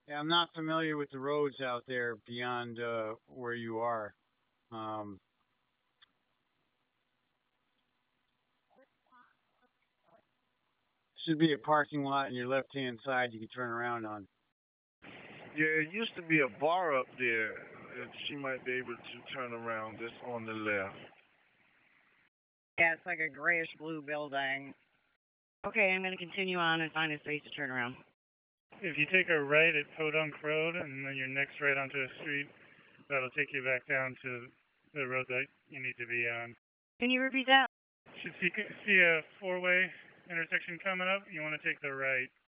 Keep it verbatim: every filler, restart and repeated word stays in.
Yeah, I'm not familiar with the roads out there beyond uh, where you are. Um, should be a parking lot in your left-hand side you can turn around on. Yeah, it used to be a bar up there. And she might be able to turn around just on the left. Yeah, it's like a grayish blue building. Okay, I'm going to continue on and find a space to turn around. If you take a right at Podunk Road and then your next right onto a street, that'll take you back down to the road that you need to be on. Can you repeat that? Should see, see a four-way intersection coming up. You want to take the right.